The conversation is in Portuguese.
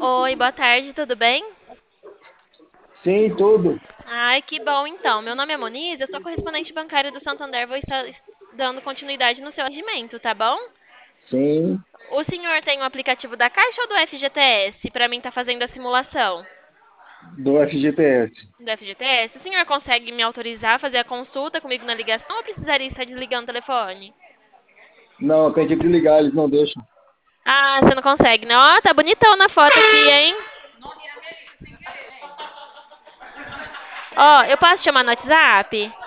Oi, boa tarde, tudo bem? Sim, tudo. Ai, que bom então. Meu nome é Moniz, eu sou correspondente bancária do Santander, vou estar dando continuidade no seu atendimento, tá bom? Sim, O senhor tem o aplicativo da Caixa ou do FGTS? Para mim tá fazendo a simulação do FGTS. do FGTS. O senhor consegue me autorizar a fazer a consulta comigo na ligação ou precisaria estar desligando o telefone? Não, tem que desligar, eles não deixam. Ah, você não consegue, né? Ó, tá bonitão na foto aqui, hein? Ó, eu posso te chamar no WhatsApp?